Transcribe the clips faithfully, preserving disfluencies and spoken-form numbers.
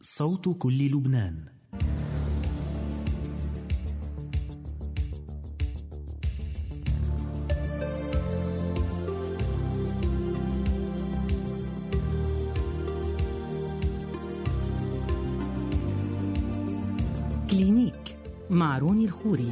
صوت كل لبنان. كلينيك مع روني الخوري.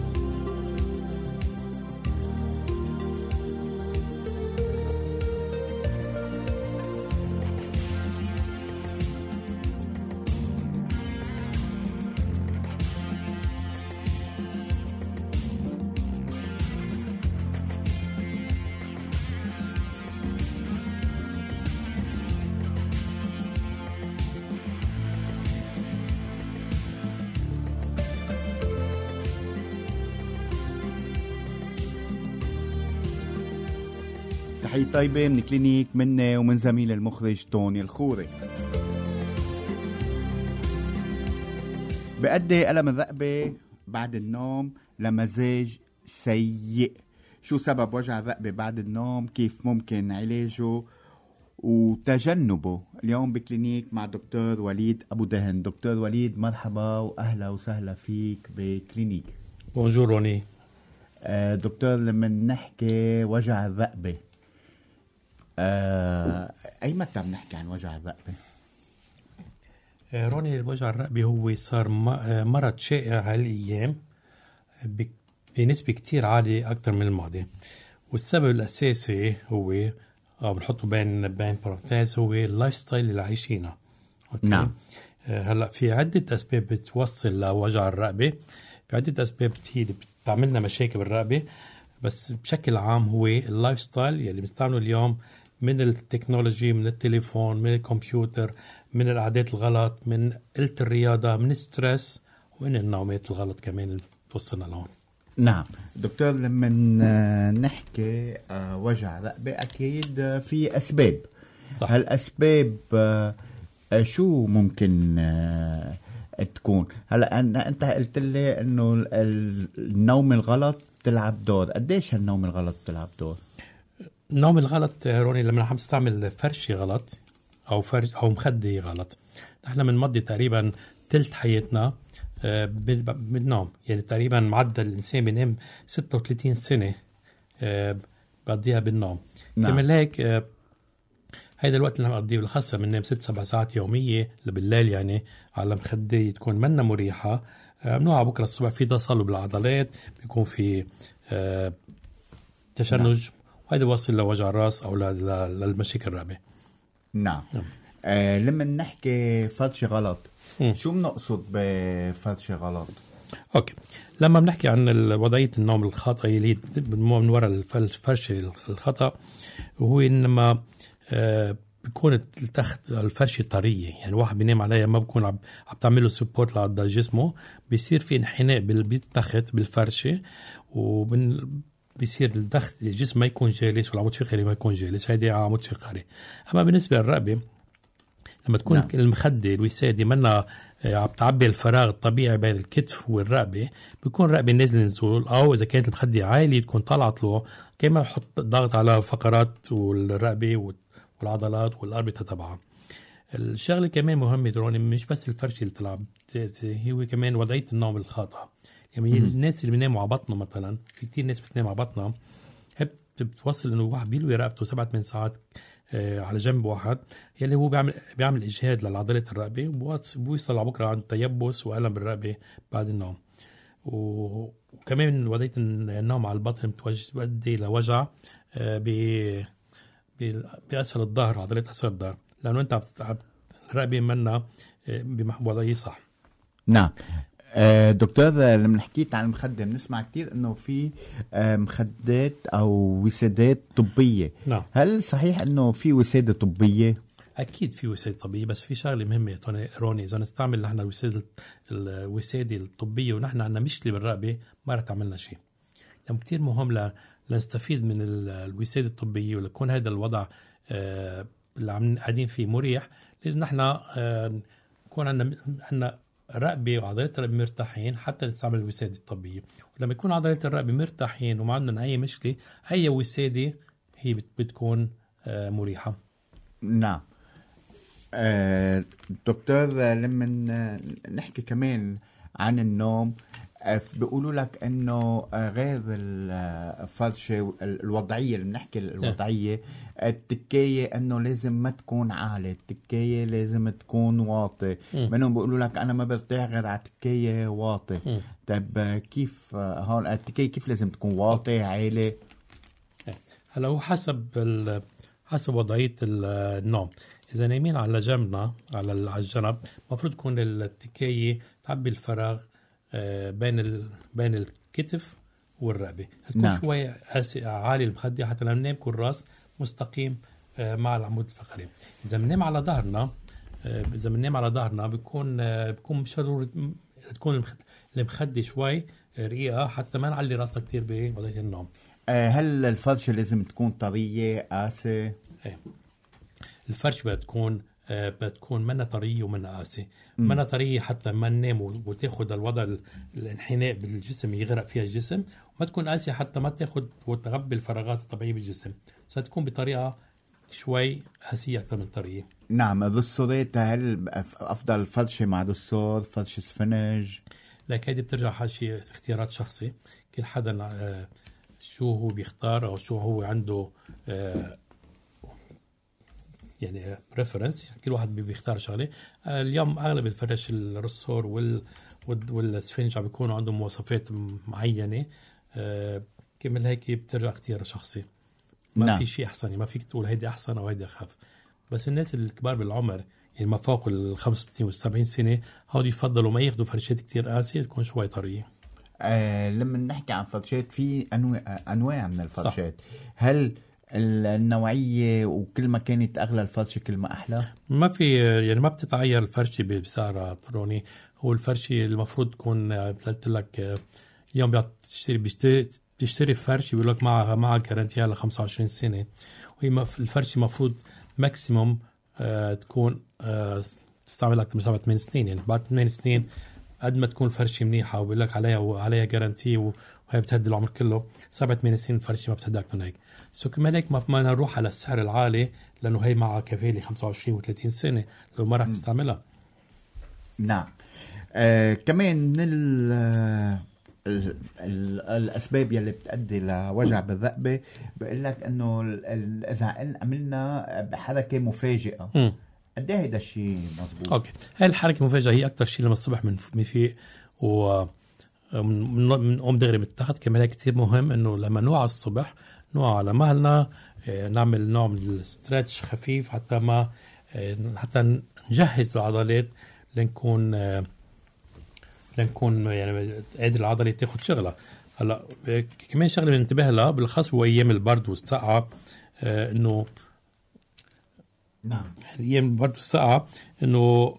تحية طيبة من كلينيك مني ومن زميل المخرج توني الخوري. بأدي ألم الرقبة بعد النوم لمزاج سيء. شو سبب وجع الرقبة بعد النوم؟ كيف ممكن علاجه وتجنبه؟ اليوم بكلينيك مع دكتور وليد أبو دهن. دكتور وليد مرحبا وأهلا وسهلا فيك بكلينيك. بونجور روني. آه دكتور، لما نحكي وجع الرقبة آه، أي متى بنحكي عن وجع الرقبة؟ آه، روني، الوجع الرقبة هو صار مرض شائع هالأيام بنسبة كتير عالية أكتر من الماضي، والسبب الأساسي هو أو بنحطه بين بين بارنتيز هو اللايف ستايل اللي عايشينه. نعم. آه، هلا في عدة أسباب بتوصل لوجع الرقبة، في عدة أسباب هي بتعملنا مشاكل بالرقبة، بس بشكل عام هو اللايف ستايل يلي بنستعمله اليوم، من التكنولوجي، من التليفون، من الكمبيوتر، من العادات الغلط، من قلة الرياضة، من السترس، ومن النومات الغلط كمان اللي توصلنا لهون. نعم دكتور، لما نحكي وجع رقبة أكيد في أسباب. صح. هالأسباب شو ممكن تكون؟ هلا أنت قلت لي إنه النوم الغلط تلعب دور. قديش هالنوم الغلط تلعب دور؟ النوم الغلط روني لما نحن نستعمل فرشة غلط أو فرش أو مخدة غلط. نحن من مضي تقريبا تلت حياتنا بالنوم، يعني تقريبا معدل الإنسان بينام ستة وثلاثين سنة بقضيها بالنوم. نعم. كمان هيك هيدا الوقت اللي نقضيه بالخاصة بننام ست سبع ساعات يومية بالليل، يعني على مخدة تكون منا مريحة. منوعة بكرة الصبح في تصلب بالعضلات، بيكون في تشنج. نعم. وهذا وصل لوجع الراس أو للمشاكل الرقبة. نعم. نعم. آه لما نحكي فرشة غلط، م. شو بنقصد بفرشة غلط؟ أوكي، لما بنحكي عن وضعية النوم الخاطئة اللي من وراء الفرشة الخطأ، هو إنما آه بيكون التخت الفرشة طرية، يعني واحد بينام عليها ما بيكون عم تعمله سبورت لعضة جسمه، بيصير في انحناء بالتخت بالفرشة، وبن بيصير الضغط الجسم ما يكون جالس والعمود الفقري ما يكون جالس. هيدي عمود فقري. أما بالنسبة للرقبة، لما تكون نعم. المخدة الوسادة منا عم تعبي الفراغ الطبيعي بين الكتف والرقبة، بيكون الرقبة نازل نزول، أو إذا كانت المخدة عالية تكون طالعة طلوع، كما يحط ضغط على فقرات والرقبة والعضلات والأربطة تبعها. الشغلة كمان مهمة دروني، مش بس الفرشة اللي تلعب، هو كمان وضعية النوم الخاطئة. يعني الناس اللي بيناموا على بطنه مثلا، في كتير ناس بتنام على بطنها، هي بتوصل انه واحد بيلوي رقبته سبعة من ساعات آه على جنب واحد، يلي هو بيعمل بيعمل اجهاد للعضلات الرقبه، وبيوصل على بكره عنده تيبس والم بالرقبه بعد النوم. وكمان وضعيه النوم على البطن بتؤدي لوجع آه باسفل الظهر، عضلات اسفل الظهر، لانه انت الرقبه منا آه بوضعيه صح. نعم دكتور، لما حكيت عن المخدة بنسمع كتير انه في مخدات او وسادات طبية. نعم. هل صحيح انه في وسادة طبية؟ اكيد في وسادة طبية، بس في شغلة مهمة روني، اذا نستعمل نحن الوسادة الوسادة الطبية ونحن عندنا مشكلة بالرقبة ما رح تعملنا شيء. يعني كتير مهم لنستفيد من الوسادة الطبية ولكون هذا الوضع اللي عم قاعدين فيه مريح. لازم نحن نكون عندنا عندنا رقبة وعضلات الرقبة مرتاحين حتى نستعمل الوسادة الطبية. ولما يكون عضلات الرقبة مرتاحين وما عندنا أي مشكلة، أي وسادة هي بتكون مريحة. نعم. آه دكتور، لما نحكي كمان عن النوم بيقولوا لك انه غير الفرشه الوضعيه، اللي بنحكي الوضعيه التكايه انه لازم ما تكون عاليه، التكايه لازم تكون واطي. منهم بيقولوا لك انا ما برتاح غير على تكايه واطي. طيب كيف هون التكايه كيف لازم تكون واطي عالي؟ هلا هو حسب حسب وضعيه النوم. اذا نايمين على جنبنا على الجنب المفروض تكون التكايه تعبي الفراغ بين ال... بين الكتف والرقبه، تكون نعم. شوي عالي المخده حتى لما ننام يكون الراس مستقيم مع العمود الفقري. اذا بننام على ظهرنا اذا بننام على ظهرنا بيكون بيكون مش ضروري تكون المخده شوي رقيقه حتى ما نعلي راسنا كثير بوضعيه النوم. هل الفرشه لازم تكون طريه قاسيه؟ ايه الفرشه بتكون بتكون منها طريه ومنها قاسيه. منها طريه حتى ما ننام وتاخذ الوضع الانحناء بالجسم يغرق فيها الجسم، وما تكون قاسيه حتى ما تاخذ وتغبي الفراغات الطبيعيه بالجسم. ستكون بطريقه شوي قاسيه اكثر من طريه. نعم. الدسورات هل افضل فرشه مع دسور فرشه سفنج؟ لك هيدي بترجع على شيء اختيارات شخصي، كل حدا شو هو بيختار او شو هو عنده يعني ريفرنس، كل واحد بيختار شغله. اليوم اغلب الفرش الرسور وال والسفنج عم بيكونوا عندهم مواصفات معينه، كمان هيك بترجع اختيار شخصي. ما نعم. في شيء احسن، ما فيك تقول هيدي احسن او هيدي اخف. بس الناس الكبار بالعمر يعني ما فوق ال خمسة وستين والسبعين سنه هود يفضلوا ما ياخذوا فرشات كتير قاسيه، تكون شوي طريه. آه لما نحكي عن فرشات في انواع انواع من الفرشات. صح. هل النوعية وكل ما كانت أغلى الفرشة كل ما أحلى؟ ما في يعني ما بتتغير الفرشة بسعرها طروني. هو الفرشة المفروض تكون قلت لك اليوم بتشتري بيشتري بتشتري فرشة بيقول لك معها معها جارانتيها ل خمسة وعشرين سنة، وهي الفرشة المفروض ماكسيموم آه تكون آه تستعمل أكثر من سبعة ثمان سنين. يعني بعد ثمان سنين قد ما تكون فرشة منيحة وبيقول لك عليها وعليها جارانتي وهي بتهدي العمر كله، سبعة ثمان سنين الفرشة ما بتهدي أكثر من هيك. سو كمان هيك ما نروح على السعر العالي لأنه هي معها كفالة خمسة وعشرين وثلاثين سنة لو ما راح تستعملها. نعم. آه كمان من ال ال ال الأسباب يلي بتؤدي لوجع بالرقبة بقول لك إنه إذا عملنا بحركة مفاجئة قد ايه هيدا الشيء مظبوط؟ اوكي، هاي الحركة المفاجئة هي أكتر شيء لما الصبح من بنفيق و بنقوم دغري من تحت. كمان هيك كتير مهم إنه لما نوعى الصبح نوع على مهلنا، نعمل نوع من الستريتش خفيف حتى ما حتى نجهز العضلات لنكون لنكون يعني قادر العضلة تاخد شغلها. هلا كمان شغله بننتبه لها بالخاص هو ايام البرد والسقعه، انه نعم ايام البرد والسقعه انه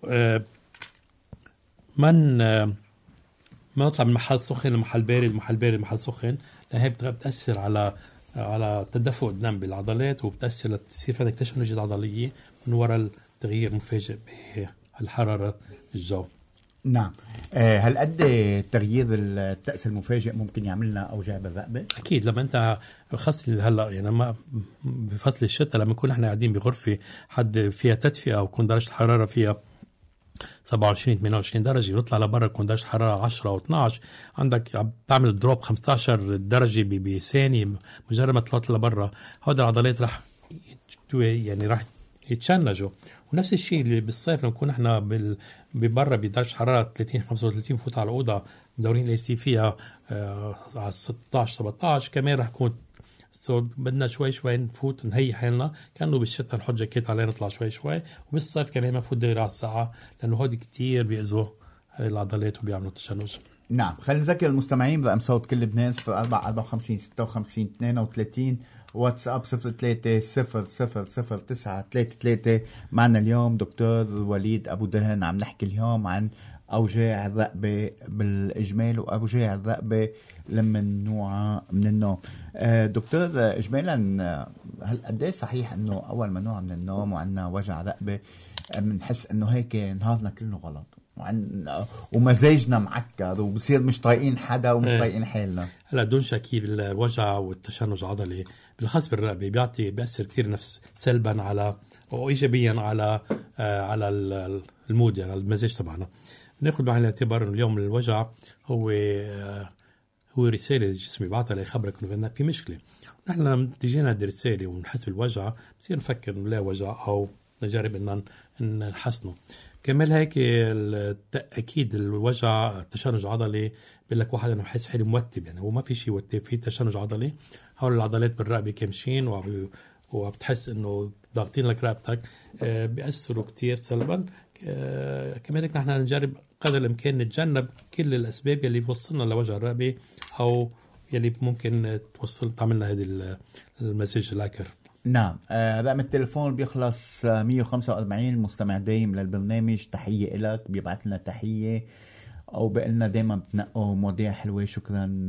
من ما نطلع من محل سخن لمحل بارد، محل بارد محل سخن، لأن هي بتأثر على على تدفق الدم بالعضلات وبتأثر لتصير فيها تشنجات عضلية من وراء التغيير المفاجئ بالحرارة الجو. نعم. هل قد تغيير الطقس المفاجئ ممكن يعمل لنا اوجاع بالرقبه؟ اكيد. لما انت خاصة هلا يعني ما بفصل الشتاء لما نكون احنا قاعدين بغرفه حد فيها تدفئه وكون درجه الحراره فيها سبعة وعشرين ثمانية وعشرين درجه، ونطلع لبرا تكون درجه الحراره عشرة او اثناشر، عندك عم تعمل دروب خمسة عشر درجه بثانيه مجرد ما طلعت لبرا، هذول العضلات راح يعني راح يتشنجوا. ونفس الشيء اللي بالصيف لما نكون احنا بال ببرا بدرجه حراره ثلاثين خمسة وثلاثين فوت على الاوضه مدورين الاي سي فيها آه على ستة عشر سبعة عشر، كمان راح يكون سو بدنا شوي شوي نفوت نهي حالنا كانه بالشتاء نحط جاكيت علينا نطلع شوي شوي، وبالصيف كمان ما نفوت دغري على الساعه لانه هودي كتير بيأذوا العضلات وبيعملوا تشنج. نعم. خلينا نذكر المستمعين رقم صوت كل لبنان صفر أربعة أربعة وخمسين ستة وخمسين اثنين وثلاثين، واتساب صفر ثلاثة صفر صفر صفر تسعة ثلاثة ثلاثة. معنا اليوم دكتور وليد أبو دهن، عم نحكي اليوم عن أوجاع الرقبة بالإجمال وأوجاع الرقبة لما نوعى من النوم. دكتور إجمالا هل قد ايه صحيح إنه أول ما نوعى من النوم وعندنا وجع رقبة بنحس إنه هيك نهارنا كله غلط وعن ومزاجنا معكر وبصير مش طايقين حدا ومش طايقين حالنا؟ هلا دون شك الوجع والتشنج العضلي بالخاص بالرقبه بيعطي بيأثر كثير نفس سلبا على وايجابيا على على المود يعني المزاج تبعنا. ناخذ بعين الاعتبار انه اليوم الوجع هو هو رساله الجسم بيبعثها ليخبرك انه في مشكله. نحن لما تجينا هذه الرساله ونحس بالوجع بصير نفكر انه لا وجع او نجرب ان نحسنه. كمان هيك اكيد الوجع تشنج عضلي بيقول لك واحد انا بحس حالي موتب، يعني هو ما في شيء يوتب، في تشنج عضلي. هول العضلات بالرقبه كامشين وبتحس انه ضاغطين لك رقبتك، بيأثروا كتير سلبا. كمان هيك نحن نجرب قدر الامكان نتجنب كل الاسباب يلي بوصلنا لوجع الرقبه او يلي ممكن توصل تعملنا هذه المزاج العكر. نعم. آه رقم التليفون بيخلص مية وخمسة وأربعين. مستمع دايم للبرنامج، تحية إلك، بيبعث لنا تحية أو بقلنا دايما بتنقوا مواضيع حلوة. شكرا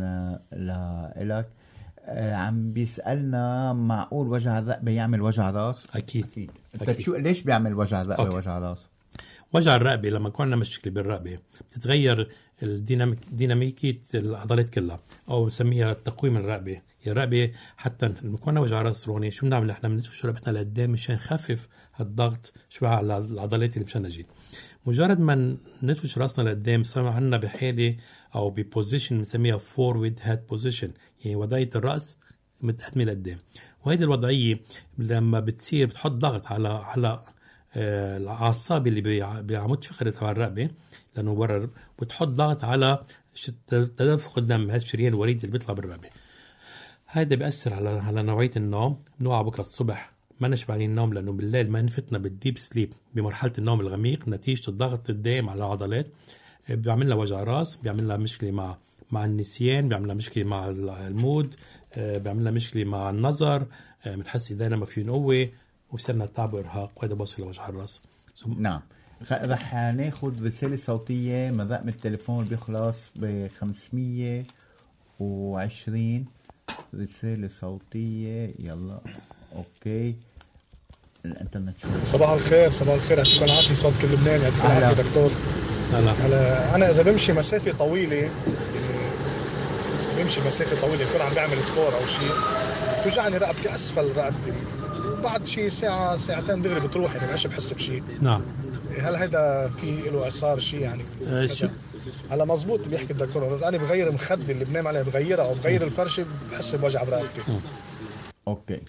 آه لك. آه عم بيسألنا معقول وجع الرقبة يعمل وجع راس؟ أكيد, أكيد. أكيد. أنت شو ليش بيعمل وجع الرقبة وجع راس؟ وجع الرقبة لما يكون عندنا مشكلة بالرقبة بتتغير الديناميك ديناميكية العضلات كلها، أو نسميها تقويم الرقبة. الرقبة حتى لما يكون وجع راس روني شو بنعمل؟ احنا بنتفش رقبتنا لقدام مشان نخفف الضغط شوي على العضلات اللي مشان نجي. مجرد ما نتفش راسنا لقدام صار عندنا بحالة أو ببوزيشن بنسميها فورورد هيد بوزيشن، يعني وضعية الرأس متقدمة لقدام. وهذه الوضعية لما بتصير بتحط ضغط على على الأعصاب اللي بعمود فقرة تبع الرقبة لأنه برا، بتحط ضغط على تدفق الدم، هذا الشريان الوريد اللي بيطلع بالرقبة. هذا بيأثر على على نوعية النوم. نوع بكرة الصبح ما نشبعين النوم لأنه بالليل ما نفتنا بالديب سليب بمرحلة النوم الغميق نتيجة الضغط الدائم على العضلات. بيعمل لها وجع راس، بيعمل لها مشكلة مع مع النسيان، بيعمل لها مشكلة مع المود، بيعمل لها مشكلة مع النظر، بنحس إيدينا ما في قوة وصرنا تعب وإرهاق، وهذا بوصل لوجع الراس. نعم. رح ناخد رسالة صوتية من رقم التليفون بيخلص ب خمسمية وعشرين. رسالة صوتية يلا. اوكي الانترنت شو. صباح الخير. صباح الخير. يعطيكم العافية صوت كل لبنان. يعطيكم العافية دكتور. هلا انا اذا بمشي مسافة طويلة، بمشي مسافة طويلة يكون عم بعمل سبور او شيء، توجعني رقبتي اسفل رقبتي، وبعد شيء ساعة ساعتين دغري بتروح، يعني مش بحس بشيء. نعم. هل هذا في له اثار شيء يعني؟ آه شو هلا مزبوط بيحكي الدكتور، اذا انا بغير مخدي اللي بنام عليه بغيرها او بغير الفرشه بحس بوجع برقبتي. اوكي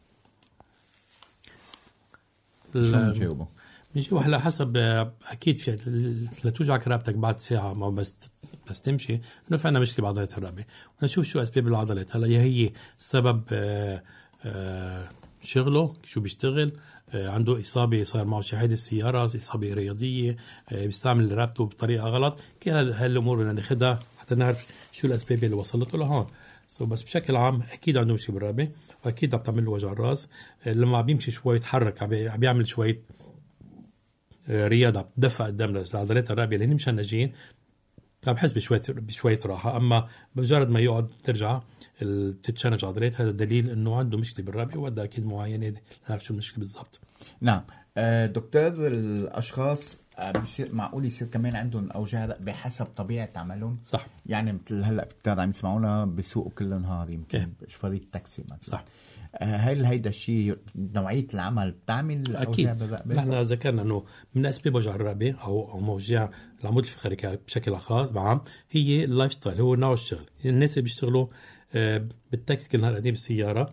شو نجاوبه؟ نجاوب هلا حسب. اكيد في لتوجعك رقبتك بعد ساعه ما بس بس تمشي انه في عندنا مشكله بعضلات الرقبه، ونشوف شو اسباب العضلات. هلا يا هي سبب آآ آآ شغله شو بيشتغل، عنده إصابة صار معه شي حادث سيارة، إصابة رياضية، بيستعمل رقبته بطريقة غلط. كل هالأمور بدنا ناخدها حتى نعرف شو الأسباب اللي وصلته لهون. سو بس بشكل عام أكيد عنده مشكلة بالرقبة، وأكيد عم تعمل له وجع الراس. لما عم بيمشي شوي يتحرك، عم بيعمل شوية رياضة بدفع الدم لعضلات الرقبة لأني مشان ناجين، عم بحس بشوية بشوية راحة. أما بمجرد ما يقعد ترجع تتشنج عضلات، هذا دليل إنه عنده مشكلة بالرقبة، وده أكيد معينة نعرف شو المشكلة بالضبط. نعم. دكتور، الأشخاص بصير معقول يصير كمان عندهم أوجاع رقبة حسب طبيعة عملهم؟ صح. يعني مثل هلأ كتير عم يسمعونا بسوقوا كل نهار، يمكن شفرية تاكسي مثلا. صح. هل هيدا الشيء نوعية العمل بتعمل أوجاع بالرقبة؟ نحن ذكرنا إنه من أسباب وجع الرقبة أو أو موجع العمود الفقري بشكل خاص بعام هي اللايف ستايل، هو نوع الشغل. الناس اللي بيشتغلوا بالتاكسي كل نهار قاعدين بالسيارة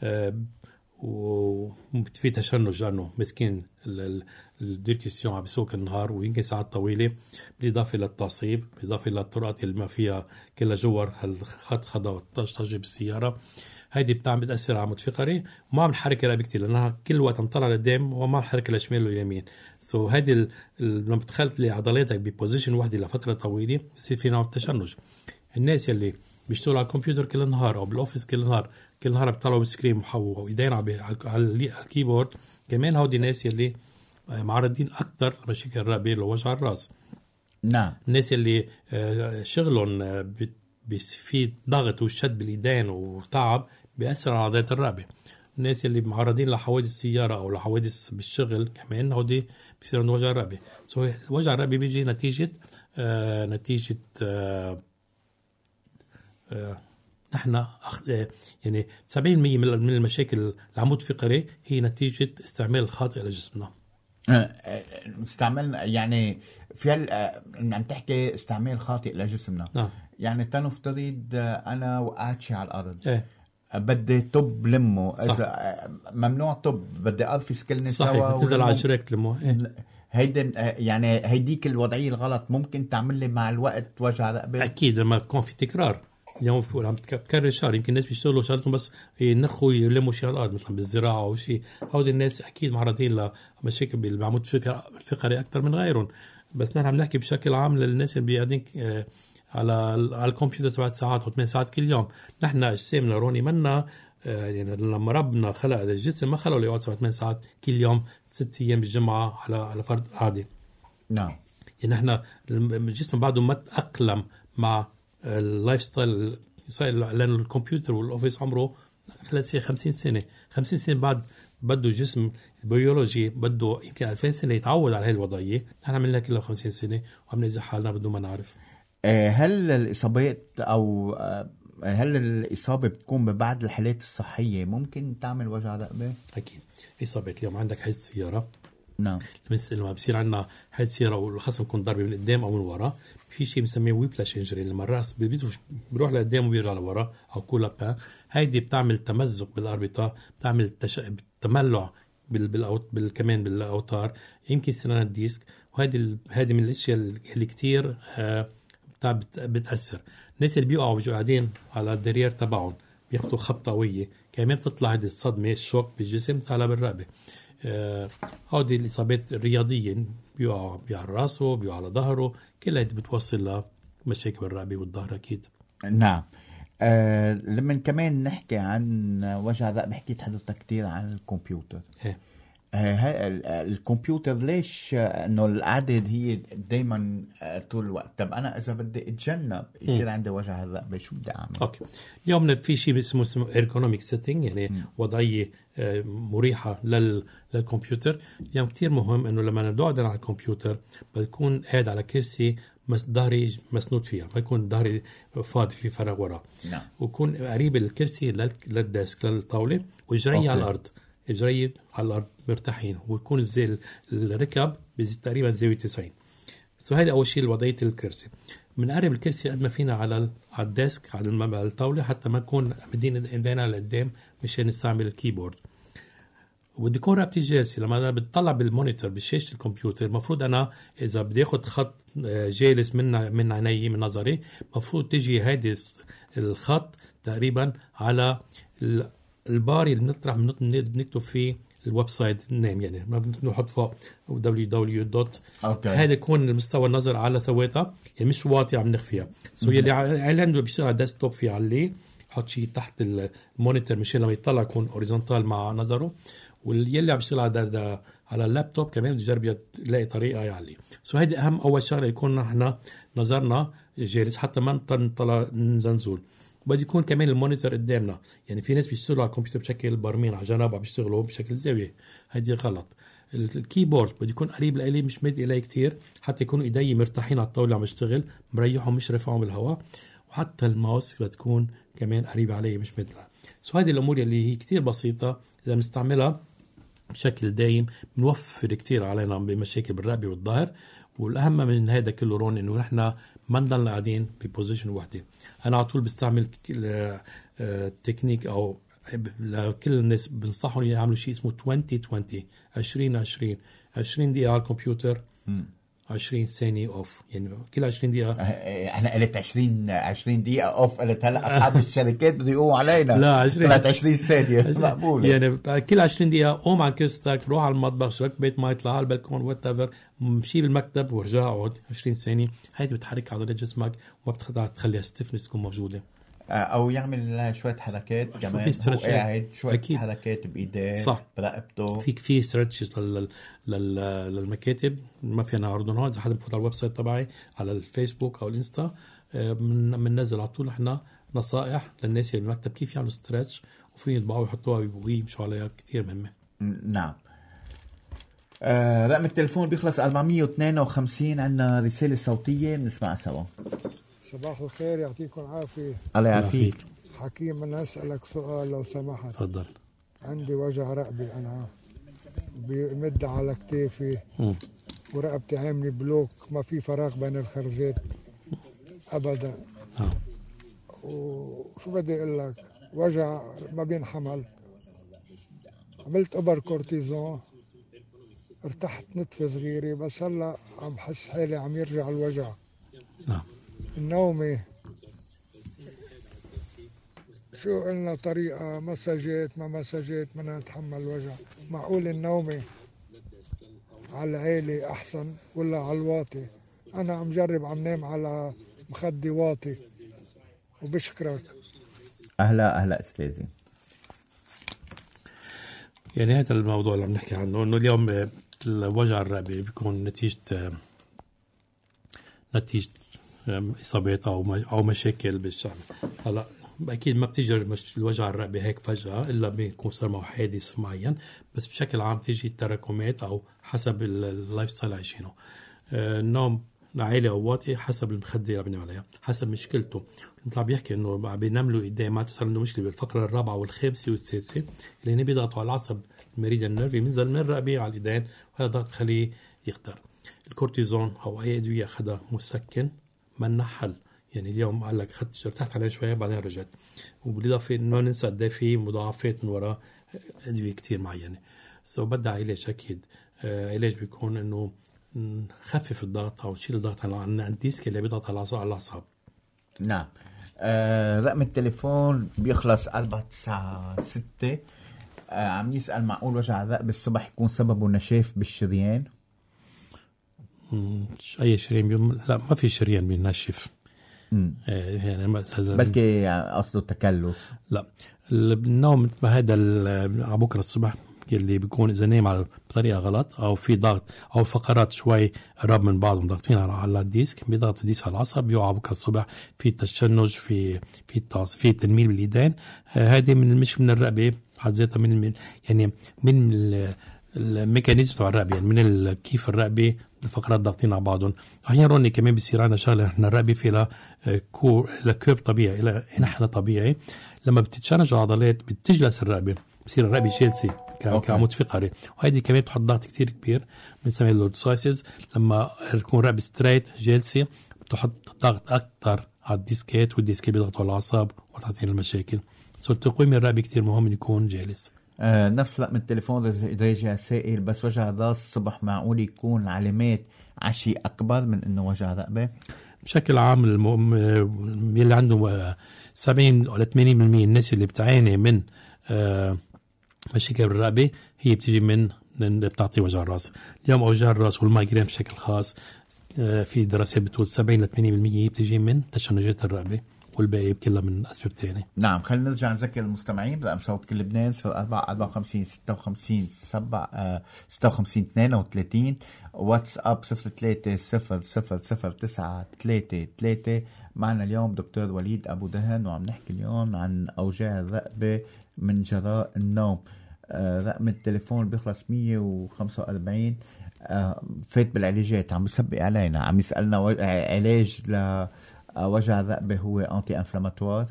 وفي تشنج لأنه مسكين الديركسيون عم بيسوق النهار ويمكن ساعات طويلة، بالإضافة للتعصيب، بالإضافة للطرقات اللي ما فيها كلها جوار هالخط خضا وطجطجة بالسيارة. هيدي بتعمل بتأثر على عمود فقري وما عم الحركة رقبة كتير، لأنها كل وقت عم طلع لقدام وما الحركة لشمال ويمين. سو so هيدي ال... لما بتخلت لي عضلاتك ببوزيشن واحدة لفترة طويلة يصير في نوع التشنج. الناس يلي بيشتغلوا على الكمبيوتر كل النهار أو بالأوفيس كل النهار كل النهار بيطلعوا بالسكرين وإيدين على الكيبورد، كمان هودي الناس يلي معرضين أكتر لمشاكل الرقبة ووجع الرأس. نعم. الناس يلي شغلهم في ضغط وشد بالإيدين وتعب بيأثر على عضلات الرقبة. الناس اللي معرضين لحوادث السيارة أو لحوادث بالشغل كمان هودي بيصير عندهم وجع الرقبة. سو وجع الرقبة بيجي نتيجة آه نتيجة آه آه نحن يعني سبعين بالمئة من المشاكل العمود الفقري هي نتيجة استعمال الخاطئ لجسمنا. استعملنا يعني في عم تحكي استعمال خاطئ لجسمنا. نعم. يعني تنفترض أنا وقعت شي على الأرض. ايه. بدي طب لمه. إذا ممنوع طب بدي أرفس كلنا سوا. صحيح. بتنزل على شريك لمه. إيه. هيدا يعني هيديك الوضعية الغلط ممكن تعمل لي مع الوقت وجع رقبة. أكيد لما تكون في تكرار. اليوم عم تكرر شهر يمكن الناس بيشتغلوا شغلتهم بس ينخوا يلموا شيء على الأرض مثلا بالزراعة أو شيء. هؤلاء الناس أكيد معرضين لمشاكل بالعمود الفقري أكثر من غيرهم. بس نحن عم نحكي بشكل عام للناس اللي بيقعدين على على الكمبيوتر سبعة ساعات أو ثمان ساعات كل يوم. نحن أجسامنا روني منا يعني لما ربنا خلق هذا الجسم ما خلقه ليقعد سبعة ثمان ساعات كل يوم ست أيام بالجمعة على على فرد عادي. نعم. يعني نحن الجسم بعده ما تأقلم مع اللايف ستايل لأن الكمبيوتر والأوفيس عمره خلال خمسين سنة خمسين سنة بعد بده الجسم البيولوجي بده يمكن ألفين سنة يتعود على هاي الوضعية. نحن عملنا كلها خمسين سنة وعم نزح حالنا بدون ما نعرف. هل الإصابات أو هل الإصابة بتكون ببعض الحالات الصحية ممكن تعمل وجع رقبة؟ أكيد. إصابات اليوم عندك حادث سيارة. نعم. لما بصير عندنا حادث سيارة والخصم يكون ضربة من قدام أو من وراء في شيء بنسميه ويبلاش انجري لما الرأس بيروح لقدام وبيرجع لورا أو كولابا. هيدي بتعمل تمزق بالأربطة بتعمل تش... تملع بال... بال... بال... كمان بالأوتار يمكن سنان الديسك. وهذه ال... هذه من الأشياء اللي كتير آه بت... بتأثر. الناس اللي بيقعوا بيجوا قاعدين على الدرير تبعهم بياخدوا خبطة قوية كمان بتطلع هذه الصدمة الشوك بالجسم تعالى بالرقبة. آه هذه الإصابات الرياضية بيقع على راسه بيقع على ظهره كلها بتوصل لمشاكل بالرقبة والظهر أكيد. نعم. آه لما كمان نحكي عن وجع رقبة حكيت حضرتك كتير عن الكمبيوتر. إيه. آه الكمبيوتر ليش انه القعدة هي دايما طول الوقت؟ طب انا اذا بدي اتجنب يصير عندي وجع الرقبة شو بدي اعمل؟ اوكي. اليوم في شيء اسمه اسمه ergonomic setting يعني م. وضعية مريحة لل للكمبيوتر. اليوم كتير مهم انه لما نقعد على الكمبيوتر بكون قاعد على كرسي ظهري مسنود فيها ما يكون ظهري فاضي في فراغ وراه. نعم. ويكون قريب الكرسي للديسك للطاولة وجري على الارض اجري على الارض مرتاحين ويكون زي الركب تقريبا زاوية تسعين. سو هذا اول شيء وضعيه الكرسي. بنقرب الكرسي قد ما فينا على على الديسك على الطاوله حتى ما نكون مدين ايدينا لقدام مشان نستعمل الكيبورد. وبدي يكون رقبتي جالسه. لما انا بتطلع بالمونيتور بشاشه الكمبيوتر المفروض انا اذا بدي اخذ خط جالس من من عيني من نظري المفروض تجي هيدي الخط تقريبا على البار اللي بنطرح بنكتب فيه الويب سايت النام يعني ما بنحط فوق دبليو دبليو دوت. هذا يكون المستوى النظر على ثواتها يعني مش واطي عم نخفيها. سو يلي عنده بيشتغل على ديسكتوب في عليه حط شيء تحت المونيتور مشان لما يطلع يكون هوريزونتال مع نظره. واللي عم بيشتغل على على اللابتوب كمان بجرب يلاقي طريقه يعلي. سو هيدي اهم اول شغله يكون نحن نظرنا جالس حتى ما نطلع نزنزول. وبده يكون كمان المونيتور قدامنا يعني في ناس بيشتغلوا على الكمبيوتر بشكل برمين على جنب عم بيشتغلوا بشكل زاويه هيدي غلط. الكيبورد بده يكون قريب لإلي مش مد إلي كتير حتى يكونوا ايدي مرتاحين على الطاوله عم بشتغل مريحهم مش رافعهم بالهواء. وحتى الماوس بتكون كمان قريبه علي مش مدلها. سو هذه الامور اللي هي كتير بسيطه اذا بنستعملها بشكل دايم بنوفر كتير علينا بمشاكل بالرقبه والظهر. والاهم من هذا كله رون انه نحن ما نضلنا قاعدين ببوزيشن وحده. انا على طول بستعمل تكنيك او لكل الناس بنصحهم يعملوا شيء اسمه عشرين عشرين عشرين دقيقه على الكمبيوتر عشرين ثانيه اوف يعني كل عشرين دقيقه. انا قلت عشرين عشرين دقيقه اوف قلت هلا اصحاب الشركات بده يقوموا علينا. لا عشرين طلعت عشرين ثانيه مقبول يعني كل عشرين دقيقه قوم على كرسيك روح على المطبخ شرب بيت ما يطلع على البلكون وات ايفر مشي بالمكتب وارجع اقعد عشرين ثانيه. هيدي بتحرك عضلات جسمك وما بتخليها ستيفنس تكون موجوده. او يعمل شويه حركات كمان هو قاعد شويه أكيد. حركات بايديه برقبته في في ستريتشز لل... لل... للمكاتب ما فينا عرضهم هون. اذا حدا بفوت على الويب سايت تبعي على الفيسبوك او الانستا بننزل على طول احنا نصائح للناس اللي بالمكتب كيف يعملوا ستريتش وفي يطبعوا ويحطوها ويمشوا عليها كتير مهمه. نعم. آه رقم التليفون بيخلص أربعمية واثنين وخمسين. عندنا رساله صوتيه بنسمعها سوا. صباح الخير يعطيكم عافية. الله يعافيك. حكيم أنا أسألك سؤال لو سمحت. تفضل. عندي وجع رقبي أنا بيمد على كتافي ورقبتي عاملة بلوك، ما في فراغ بين الخرزات أبدا. آه. وشو بدي أقول لك، وجع ما بينحمل. عملت إبر كورتيزون ارتحت نتفة صغيرة، بس هلا عم حس حالي عم يرجع الوجع. نعم. النومة شو قلنا طريقة، مساجات ما مساجات ما نتحمل الوجع. معقول النومة على العالي أحسن ولا على الواطي؟ أنا عم جرب عم نام على مخدي واطي وبشكرك. أهلا أهلا أستاذي. يعني هذا الموضوع اللي عم نحكي عنه، إنه اليوم الوجع الرقبي بيكون نتيجة نتيجة إصابات أو أو مشاكل بالشعب. هلا أكيد ما بتيجي الوجع الرقبي هيك فجأة إلا بيكون صار معه حادث معين، بس بشكل عام تيجي التراكمات أو حسب اللايف ستايل عايشينه. النوم عالي أو واطي حسب المخدة اللي بنام عليها، حسب مشكلته. مثل عم بيحكي إنه بينام له قدام، ما تصير عنده مشكلة بالفقرة الرابعة والخامسة والسادسة اللي هنا بيضغطوا على العصب الميريديان نيرفي بينزل من الرقبة على الإيدين، وهذا ضغط خليه يقدر. الكورتيزون أو أي أدوية أخذها مسكن من حل. يعني اليوم قال لك أخذت ارتحت عليه شوية بعدين رجعت. وبالإضافة إنه ننسى قد في مضاعفات من وراء أدوية كتير معينة. سو بدها علاج أكيد. آه علاج بيكون إنه نخفف الضغط أو نشيل الضغط عن الديسك اللي بيضغط على الأعصاب. نعم. آه رقم التليفون بيخلص أربعة تسعة ستة. آه عم يسأل معقول وجع الرقبة الصبح يكون سببه نشاف بالشريان؟ أي شريان بيوم؟ لا ما في شريان بينشف. آه يعني بلكي أصله تكلف. لا النوم هذا على بكرة الصبح اللي بيكون إذا نام على بطريقة غلط أو في ضغط أو فقرات شوي قرب من بعضهم ضغطين على الديسك، بيضغط الديسك على العصب بيوقع بكرة الصبح في تشنج في في التعص في تنميل باليدين. هذه من مش من الرقبة حد ذاتها، من يعني من الميكانيزم تبع الرقبة، يعني من كيف الرقبة الفقرات ضاغطين على بعضهم. أحيانا روني كمان بيصير عنا شغلة، إحنا الرقبة في لها كور لكيرب طبيعي إلى إنحنى طبيعي. لما بتتشنج العضلات بتجلس الرقبة، بصير الرقبة جالسة كعمود فقري، وهذه كمان بتحط ضغط كتير كبير بنسميه اللوردسايسز. لما تكون رقبة ستريت جالسة بتحط ضغط أكتر على الديسكات، والديسكات بيضغطوا على الأعصاب وتعطينا المشاكل. صرت تقويم الرقبة كتير مهم يكون جالس. آه نفس رقم التليفون رجع سائل، بس وجع الراس الصبح معقول يكون علامات عشي أكبر من إنه وجع رقبة؟ بشكل عام المهم اللي عنده سبعين ولا ثمانين بالمية الناس اللي بتعاني من آه مشاكل بالرقبة هي بتيجي من بتعطي وجع الراس. اليوم وجع الراس والمايجرين بشكل خاص آه في دراسات بتقول سبعين ل ثمانين بالمية بتيجي من تشنجات الرقبة، والباقي كلها من أسباب تانية. نعم. خلينا نرجع نذكر المستمعين برقم صوت كل لبنان صفر أربعة أربعة وخمسين ستة وخمسين سبعة ستة وخمسين اثنين وثلاثين، واتساب صفر ثلاثة صفر صفر صفر تسعة ثلاثة ثلاثة. معنا اليوم دكتور وليد أبو دهن، وعم نحكي اليوم عن أوجاع الرقبة من جراء النوم. آه رقم التليفون بيخلص مية وخمسة وأربعين. آه فات بالعلاجات، عم بيسبق علينا، عم يسألنا علاج ل وجع الرقبة هو أنتي أنفلاماتوار.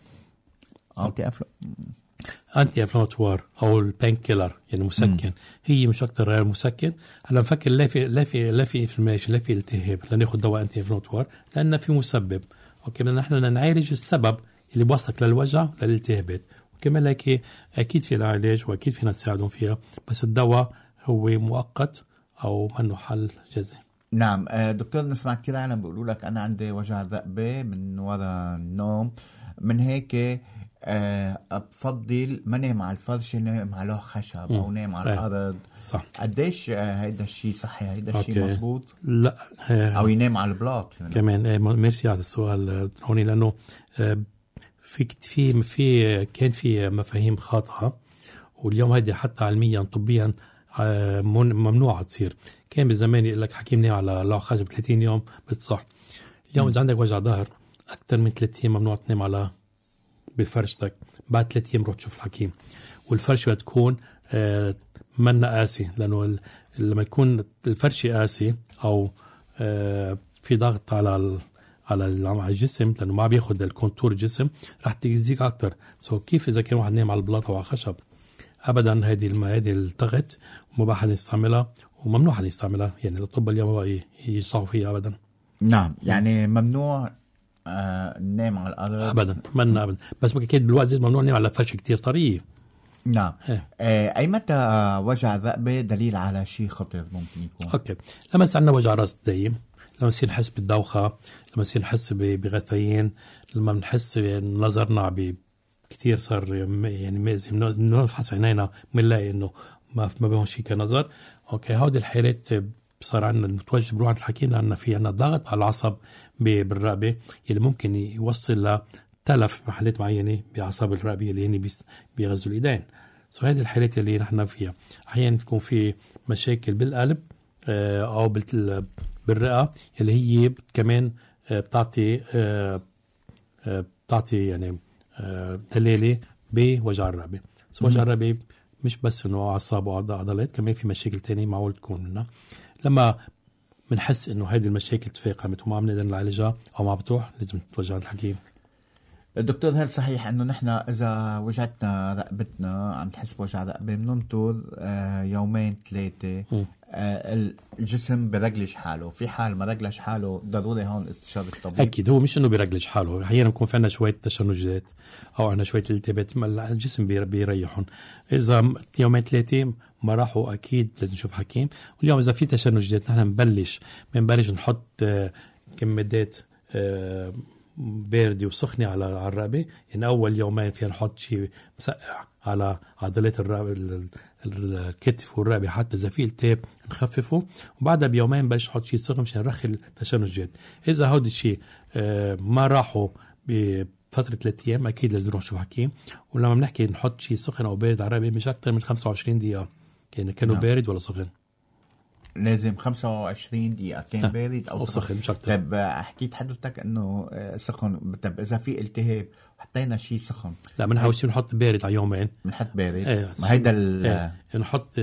أنتي أنفل... أنتي أنفلاماتوار أو البين كيلر يعني مسكن. مم. هي مش أكتر غير مسكن. هلا نفكر لا في لا في لا في إنفلاميشن لا في التهاب، لناخد دواء أنتي أنفلاماتوار لأن في مسبب. أوكي بدنا نحن نعالج السبب اللي بوصلك للوجع للالتهابات، وكمان لك أكيد في العلاج وأكيد فينا نساعدهم فيها، بس الدواء هو مؤقت أو منه حل جزئي. نعم. دكتور نسمع كثير عالم بيقولوا لك أنا عندي وجع الرقبة من وراء النوم، من هيك أه بفضل ما نام على الفرش، نام على خشب أو نام على الأرض. صح. قديش هيدا الشيء صحي؟ هيدا الشيء مزبوط؟ لا. أو ينام على البلاط يعني. كمان ميرسي على السؤال هوني، لأنه في في في كان في مفاهيم خاطئة، واليوم هيدا حتى علميا طبيا ممنوعة تصير. كان بالزمان يقول لك حكيم نام على لوح خشب ثلاثين يوم بتصح. اليوم إذا عندك وجع ظهر أكثر من ثلاثين ممنوع تنام على بفرشتك. بعد ثلاثين يوم روح تشوف الحكيم. والفرشة تكون آه منا قاسي، لأنه لما يكون الفرشة قاسي أو آه في ضغط على على على الجسم لانه ما بياخد الكونتور الجسم راح تزيك اكتر. سو كيف اذا كان واحد نايم على البلاط او على خشب؟ ابدا هذه الم... هذه التغت وما حد يستعملها وممنوع حد يستعملها، يعني الطب اليوم ما يصعوا فيها ابدا. نعم يعني ممنوع آه ننام على الارض ابدا منا ابدا، بس اكيد بالوقت زي ممنوع ننام على فرشه كتير طريه. نعم. إيه. آه اي متى وجع الرقبه دليل على شيء خطير ممكن يكون؟ اوكي، لما يصير عندنا وجع راس دايم، لما نصير نحس بالدوخه، لما نصير نحس بغثيان، لما بنحس نظرنا ب كتير صار يعني مازي نفحص عينينا بنلاقي انه ما ما بيهم شيء كنظر. اوكي هودي الحالات صار عندنا نتوجه بروح عند الحكيم لأن في عندنا ضغط على العصب بالرقبة اللي ممكن يوصل لتلف محلات معينة بأعصاب الرقبة اللي هني بيغذوا الإيدين. سو هذه الحالات اللي نحن فيها أحيانا تكون في مشاكل بالقلب أو بالرئة اللي هي كمان بتعطي بتعطي يعني دلالة بوجع الرقبة. سو وجع الرقبة مش بس إنه أعصاب وعضلات، كمان في مشاكل تانية معقول تكون منها. لما بنحس إنه هذه المشاكل تفاقمت وما عم نقدر نعالجها أو ما بتروح لازم نتوجه عند الحكيم. دكتور هل صحيح إنه نحن إذا وجعتنا رقبتنا عم تحس بوجع رقبة بننطر آه يومين ثلاثة آه الجسم برجلش حاله؟ في حال ما رجلش حاله ضروري هون استشارة الطبيب؟ أكيد هو مش إنه بيرجلش حاله، أحيانا بكون في عنا شوية تشنجات أو عنا شوية التهابات الجسم بيريحون. إذا يومين ثلاثة ما راحوا أكيد لازم نشوف حكيم. واليوم إذا في تشنجات نحن نبلش بنبلش نحط آه كمادات آه باردة وسخنة على الرقبة. يعني أول يومين فينا نحط شيء مسقع على عضلات الرقبة الكتف والرقبة حتى إذا في التهاب نخففه، وبعدها بيومين بلش نحط شيء سخن مشان نرخي التشنجات. إذا هود الشيء ما راحوا بفترة ثلاثة أيام أكيد لازم نروح نشوف حكيم. ولما بنحكي نحط شيء سخن أو بارد على الرقبة مش أكتر من خمسة وعشرين دقيقة، يعني كانوا نعم. بارد ولا سخن؟ لازم خمسة وعشرين دقيقة كان بارد أو, أو سخن مش أكتر. طيب حكيت حضرتك إنه سخن، طيب إذا في التهاب حطينا شيء سخن لا بنحاول شيء نحط بارد على يومين. بنحط بارد ايه ما هيدا ال ايه. نحط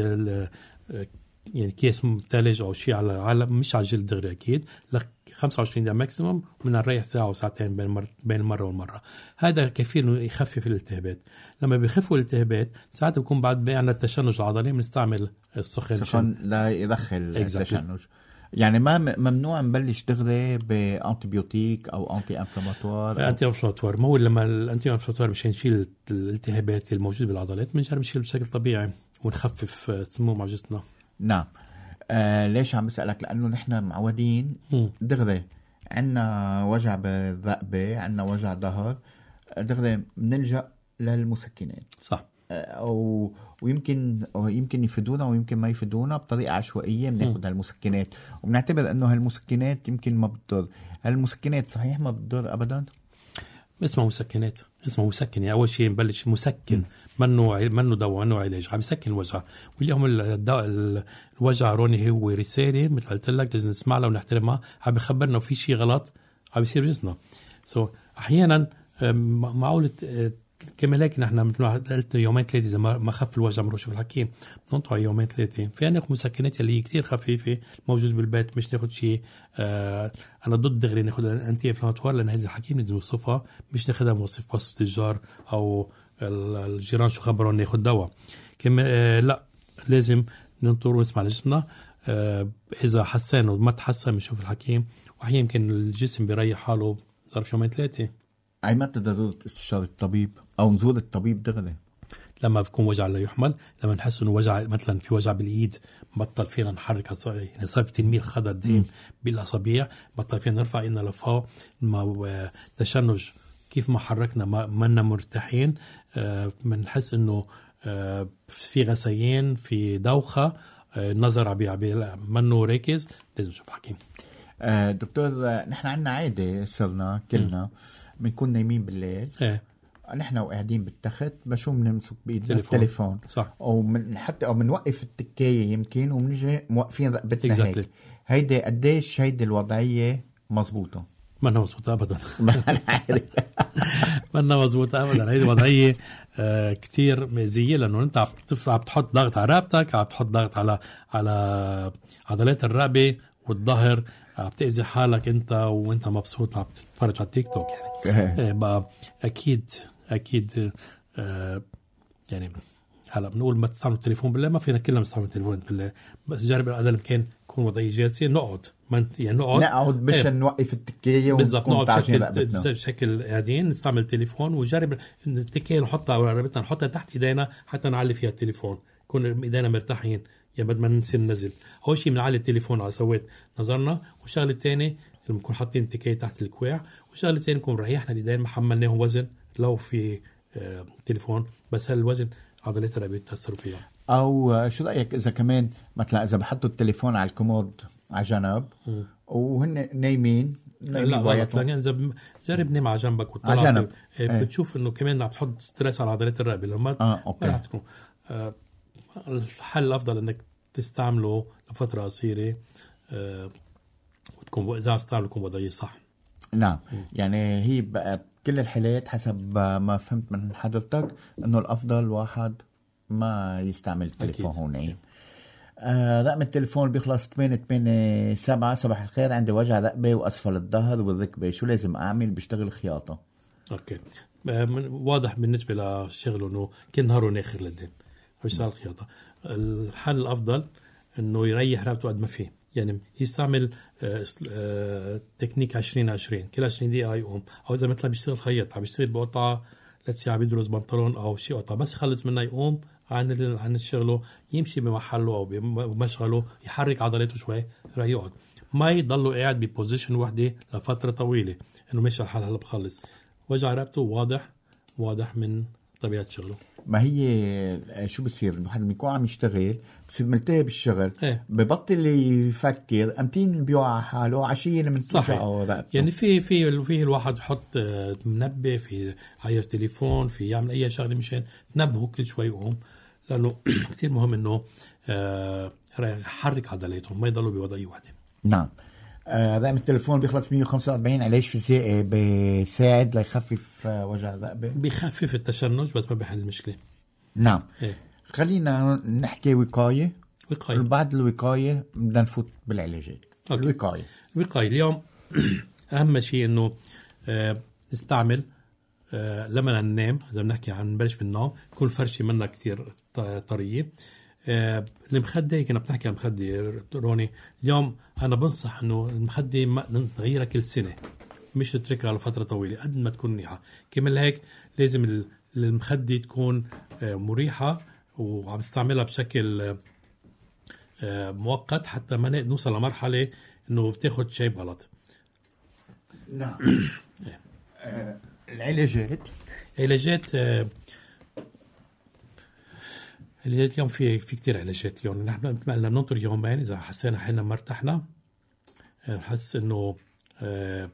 يعني كيس ثلج أو شيء على على مش على الجلد دغري أكيد لك خمسة وعشرين دقيقة ماكسيموم، من نريح ساعة وساعتين بين مر... بين مرة والمرة. هذا كفيل إنه يخفف الالتهابات. لما بيخفوا الالتهابات ساعات بيكون بعد بقى عندنا التشنج العضلي بنستعمل السخن سخن لا يدخل التشنج. يعني ما ممنوع نبلش دغري بأنتيبيوتيك أو أنتي أنفلاماتوار؟ أنتي أنفلاماتوار ما هو لما الأنتي أنفلاماتوار مشان نشيل الالتهابات الموجودة بالعضلات بنجرب نشيل بشكل طبيعي ونخفف السموم على جسمنا. نعم. آه ليش عم بسألك؟ لأنه نحن معودين دغري عنا وجع بالرقبة، عنا وجع ظهر، دغري بنلجأ للمسكنات. صح. أو ويمكن أو يمكن يفيدونا ويمكن ما يفيدونا بطريقة عشوائية. بناخد هالمسكنات وبنعتبر إنه هالمسكنات يمكن ما بتضر. هالمسكنات صحيح ما بتضر أبدا؟ اسمه مسكنات، اسمه مسكن. يعني أول شيء نبلش مسكن منه منه دواء منه علاج، عم يسكن الوجع. واليوم الدواء الوجع روني هو رسالة مثل قلت لك لازم نسمع لها ونحترمها، عم بخبرنا في شيء غلط عم يصير بجسمنا. سو so, أحيانا معقولة كما لكن احنا مثل ما قلت يومين ثلاثة إذا ما خف الوجع بنروح نشوف الحكيم ننطع يومين ثلاثة. فينا ناخذ مسكنات اللي هي كتير خفيفة موجود بالبيت، مش ناخذ شيء آه أنا ضد دغري ناخذ أنتي إنفلاماتوار لأن هذا الحكيم لازم يوصفها، مش ناخذها موصف وصفة الجار أو الجيران شو خبروا ناخذ دواء. كما آه لا لازم ننطر ونسمع لجسمنا. آه إذا حسنا وما تحسن بنشوف الحكيم، وأحيانا يمكن الجسم بيريح حاله ظرف يومين ثلاثة. أي متى ضرورة استشارة الطبيب أو نزور الطبيب دغري؟ لما بكون وجع لا يحمل، لما نحس إنه وجع مثلا في وجع بالإيد بطل فينا نحرك، يعني صار في تنميل خضر دائم بالأصابع، بطل فينا نرفع إنا لفوق، ما تشنج كيف ما حركنا ما منا مرتاحين، بنحس آه إنه آه في غثيان في دوخة، آه نظر عبي عبي منه راكز، لازم نشوف حكيم. آه دكتور نحن عنا عادة صرنا كلنا بنكون نايمين بالليل ايه نحن وقاعدين بالتخت بشو بنمسك بايدنا التليفون، صح، او من حتى او بنوقف التكايه يمكن وبنجي موقفين رقبتنا exactly. هيك هيدي قديش هيدي الوضعيه مزبوطه؟ ما أنا مزبوطه ابدا ما أنا مزبوطه ابدا. هيدي وضعيه آه كتير مزيه لانه انت عم تحط ضغط على رقبتك، عم تحط ضغط على على عضلات الرقبه والظهر، عم تأذي حالك انت وانت مبسوط عم تتفرج على التيك توك يعني. بقى اكيد اكيد آه يعني هلا بنقول ما تستعملوا التليفون بالله، ما فينا كلنا نستعمل التليفون بالله، بس جرب قدر الامكان نكون وضعيه جالسه، نقعد يعني نقعد نقعد مش ايه. نوقف التكيه بالضبط، نقعد بشكل بشكل قاعدين نستعمل التليفون، وجرب التكيه نحطها على رقبتنا، نحطها تحت ايدينا حتى نعلي فيها التليفون، يكون ايدينا مرتاحين يعني بدل ما ننسى ننزل. اول شيء بنعلي التليفون على سويت نظرنا، والشغله الثانيه لما نكون حاطين التكيه تحت الكوع، والشغله الثانيه نكون ريحنا الايدين، ما حملناه وزن لو في آه تليفون، بس هالوزن عضلات الرقبه بتاثروا فيها. او شو رايك اذا كمان مثلا اذا بحطوا التليفون على الكومود على جنب م. وهن نايمين، لا غلط، لكن اذا جرب نام على جنبك وطلع بتشوف انه كمان عم تحط ستريس على عضلات الرقبه لما آه، ما راح تكون. آه الحل الافضل انك تستعمله لفتره قصيره، آه وتكون اذا استعمله تكون وضعيه صح. نعم م. يعني هي بقى كل الحالات حسب ما فهمت من حضرتك انه الافضل واحد ما يستعمل التليفون هون. آه رقم التليفون بيخلص ثمانية ثمانية سبعة. صباح الخير، عندي وجع رقبة وأسفل الظهر والركبة، شو لازم أعمل؟ بشتغل خياطة. أوكي، آه واضح بالنسبة لشغله إنه كل نهاره ناخر للدين بيشتغل خياطة. الحل الأفضل إنه يريح رقبته قد ما فيه، يعني يستعمل آه آه تكنيك عشرين عشرين، كل عشرين دقيقة يقوم، أو إذا مثلا بيشتغل خياط عم بيشتغل بقطعة لتسي عم يدرس بنطلون أو شيء قطعة، بس خلص منها يقوم عن عن الشغله، يمشي بمحله او بمشغله، يحرك عضلاته شوي، راح يقعد، ما يضلوا قاعد ببوزيشن وحده لفتره طويله انه ماشي الحال هلا بخلص. وجع رقبته واضح واضح من طبيعه شغله. ما هي شو بصير الواحد بيكون عم يشتغل بصير ملتهي بالشغل، ايه؟ ببطل يفكر، امتين بيوعى حاله عشيه لما ترجع رقبته. يعني في في في الواحد يحط منبه، في غير تليفون، في يعمل اي شغله مشان تنبهه كل شوي يقوم، لأنه كثير مهم إنه آه يحرك عضلاتهم، ما يضلوا بوضعية واحدة. نعم. آه رقم التليفون بيخلص مية وخمسة وأربعين. علاج فيزيائي بيساعد ليخفف آه وجع الرقبة، بيخفف التشنج بس ما بيحل المشكلة. نعم. إيه؟ خلينا نحكي وقاية. وقاية بعد الوقاية بدنا نفوت بالعلاجات. أوكي. الوقاية الوقاية اليوم أهم شيء إنه آه نستعمل آه لما ننام، إذا بنحكي عن نبلش بالنوم، كل فرشة منا كتير طرية. آه المخدة كنا بنحكي عن المخدة روني، اليوم أنا بنصح إنه المخدة نغيرها كل سنة، مش نتركها لفترة طويلة قد ما تكون مريحة. كمان هيك لازم المخدة تكون آه مريحة، وعم استعملها بشكل آه مؤقت حتى ما نوصل لمرحلة إنه بتاخد شيء غلط. نعم. آه العلاجات علاجات آه علاجات اليوم في في كتير علاجات اليوم. نحن بدنا ننطر يومين، اذا حسينا حالنا ما ارتحنا نحس انه آه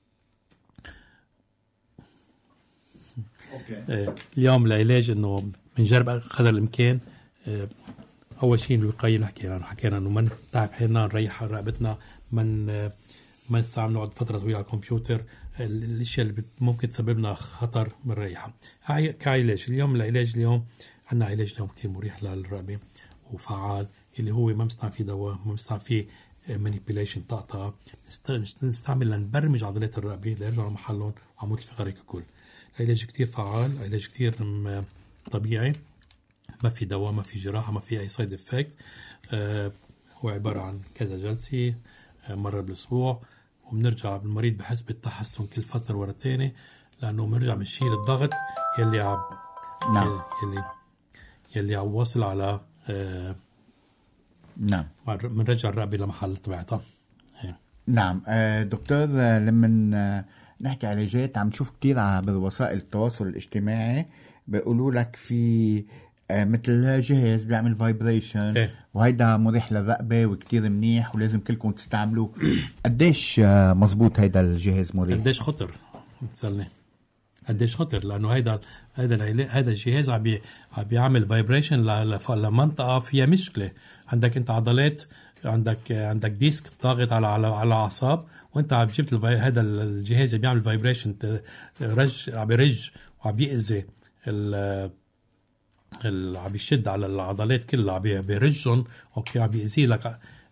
آه اليوم العلاج انه بنجرب قدر الامكان. آه اول شيء الوقايه نحكي عنه، حكينا انه ما نتعب حالنا، نريح رقبتنا، من آه ما نستعمل نقعد فتره طويله على الكمبيوتر، الاشياء اللي ممكن تسبب لنا خطر بنريحها. كعلاج اليوم، العلاج اليوم عندنا علاج اليوم كتير مريح للرقبه وفعال، اللي هو ما مستعمل فيه دواء، ما مستعمل فيه مانيبيوليشن طاقه، نستعمل لنبرمج عضلات الرقبه ليرجعوا لمحلهم وعمود الفقري ككل. العلاج كتير فعال، علاج كتير طبيعي، ما في دواء، ما في جراحه، ما في اي سايد افكت. آه هو عباره عن كذا جلسه آه مره بالاسبوع، وبنرجع المريض بحس بالتحسن كل فتره ورا الثانيه، لانه بنرجع بنشيل الضغط يلي عم نعم يلي يلي عم واصل على آه نعم بنرجع الرقبه لمحل طبيعتها. نعم. آه دكتور، آه لما آه نحكي علاجات عم نشوف كتير بالوسائل التواصل الاجتماعي بيقولوا لك في آه مثل جهاز بيعمل فايبريشن، إيه؟ وهيدا مريح للرقبة وكتير منيح ولازم كلكم تستعملوه. قديش آه مزبوط هيدا الجهاز مريح؟ قديش خطر؟ بتسألني قديش خطر؟ لأنه هيدا هيدا هيدا الجهاز عم بي عم بيعمل فايبريشن لمنطقة فيها مشكلة. عندك أنت عضلات، عندك عندك ديسك ضاغط على على على أعصاب، وأنت عم جبت هذا الجهاز اللي بيعمل فايبريشن رج عم بيرج وعم بيأذي ال عم بيشد على العضلات كلها، عم بيرجهم، اوكي، عم بيأذي لك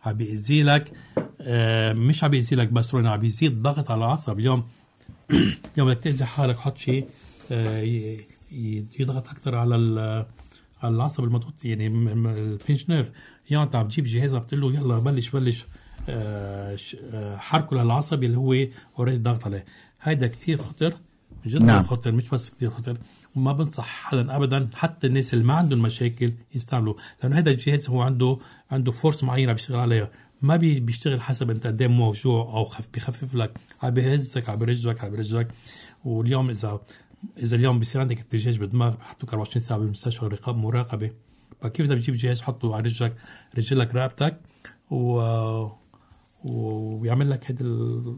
عم بيأذي لك، آه مش عم بيأذي لك بس عم بيزيد ضغط على العصب. اليوم اليوم بدك تأذي حالك حط شيء آه يضغط أكتر على على العصب المضغوط، يعني البينش نيرف. يعني انت عم تجيب جهاز بتقول له يلا بلش بلش آه حركه للعصب اللي هو اوريدي ضغط عليه. هيدا كتير خطر جدا. نعم. خطر مش بس كتير خطر، وما بنصح حدا ابدا حتى الناس اللي ما عندهم مشاكل يستعملوا، لانه هذا الجهاز هو عنده عنده فورس معينه بيشتغل عليها، ما بي بيشتغل حسب انت قد ايه موجوع او خف بيخفف لك، عم بيهزك عم بيرجلك عم بيرجلك. واليوم اذا اذا اليوم بيصير عندك ارتجاج بالدماغ بحطوك أربعة وعشرين ساعه بالمستشفى رقاب مراقبه. فكيف بدك تجيب جهاز حطه على رجلك رجلك رقبتك و ويعمل لك هذا